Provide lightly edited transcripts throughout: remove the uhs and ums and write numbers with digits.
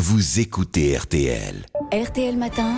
vous écoutez RTL. RTL Matin,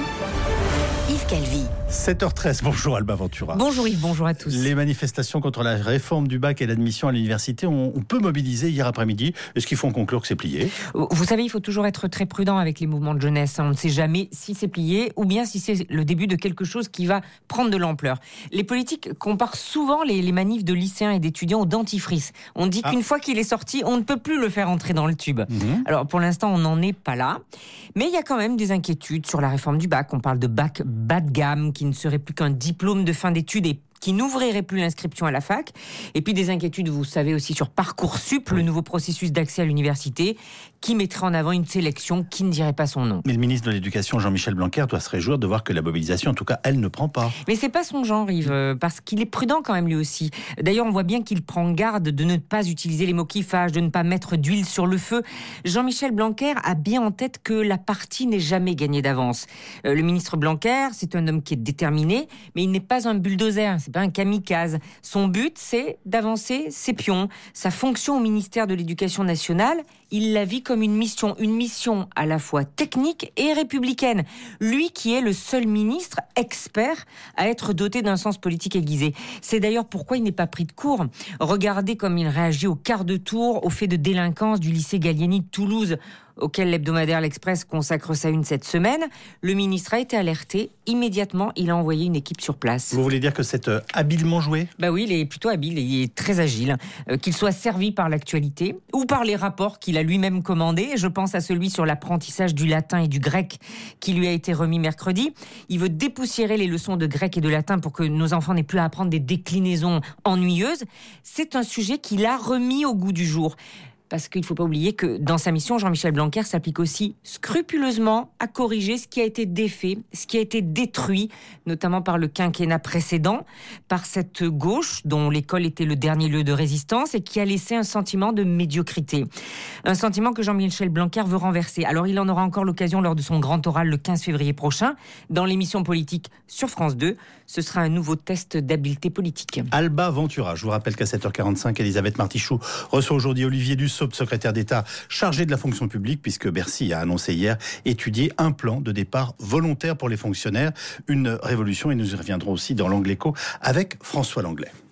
Yves Calvi. 7h13, bonjour Alba Ventura. Bonjour Yves, bonjour à tous. Les manifestations contre la réforme du bac et l'admission à l'université ont peu mobilisé hier après-midi. Est-ce qu'il faut en conclure que c'est plié ? Vous savez, il faut toujours être très prudent avec les mouvements de jeunesse. On ne sait jamais si c'est plié ou bien si c'est le début de quelque chose qui va prendre de l'ampleur. Les politiques comparent souvent les manifs de lycéens et d'étudiants au dentifrice. On dit qu'une fois qu'il est sorti, on ne peut plus le faire entrer dans le tube. Alors pour l'instant, on n'en est pas là. Mais il y a quand même des inquiétudes sur la réforme du bac. On parle de bac bas de gamme qui ne serait plus qu'un diplôme de fin d'études et qui n'ouvrirait plus l'inscription à la fac. Et puis des inquiétudes, vous savez, aussi sur Parcoursup, le nouveau processus d'accès à l'université, qui mettrait en avant une sélection qui ne dirait pas son nom. Mais le ministre de l'Éducation, Jean-Michel Blanquer, doit se réjouir de voir que la mobilisation, en tout cas, elle ne prend pas. Mais c'est pas son genre, Yves, parce qu'il est prudent quand même lui aussi. D'ailleurs, on voit bien qu'il prend garde de ne pas utiliser les mots qui fâchent, de ne pas mettre d'huile sur le feu. Jean-Michel Blanquer a bien en tête que la partie n'est jamais gagnée d'avance. Le ministre Blanquer, c'est un homme qui est déterminé, mais il n'est pas un bulldozer, c'est pas un kamikaze. Son but, c'est d'avancer ses pions. Sa fonction au ministère de l'Éducation nationale, il la vit comme une mission à la fois technique et républicaine. Lui qui est le seul ministre expert à être doté d'un sens politique aiguisé. C'est d'ailleurs pourquoi il n'est pas pris de court. Regardez comme il réagit au quart de tour au fait de délinquance du lycée Gallieni de Toulouse, auquel l'hebdomadaire L'Express consacre sa une cette semaine. Le ministre a été alerté. Immédiatement, il a envoyé une équipe sur place. Vous voulez dire que c'est habilement joué ? Bah oui, il est plutôt habile et il est très agile. Qu'il soit servi par l'actualité ou par les rapports qu'il a lui-même commandés. Je pense à celui sur l'apprentissage du latin et du grec qui lui a été remis mercredi. Il veut dépoussiérer les leçons de grec et de latin pour que nos enfants n'aient plus à apprendre des déclinaisons ennuyeuses. C'est un sujet qu'il a remis au goût du jour. Parce qu'il ne faut pas oublier que dans sa mission, Jean-Michel Blanquer s'applique aussi scrupuleusement à corriger ce qui a été défait, ce qui a été détruit, notamment par le quinquennat précédent, par cette gauche dont l'école était le dernier lieu de résistance et qui a laissé un sentiment de médiocrité. Un sentiment que Jean-Michel Blanquer veut renverser. Alors il en aura encore l'occasion lors de son grand oral le 15 février prochain, dans l'émission politique sur France 2. Ce sera un nouveau test d'habileté politique. Alba Ventura, je vous rappelle qu'à 7h45, Elisabeth Martichoux reçoit aujourd'hui Olivier Dussopt, secrétaire d'État chargé de la fonction publique, puisque Bercy a annoncé hier étudier un plan de départ volontaire pour les fonctionnaires. Une révolution, et nous y reviendrons aussi dans l'Angle Écho avec François Langlais.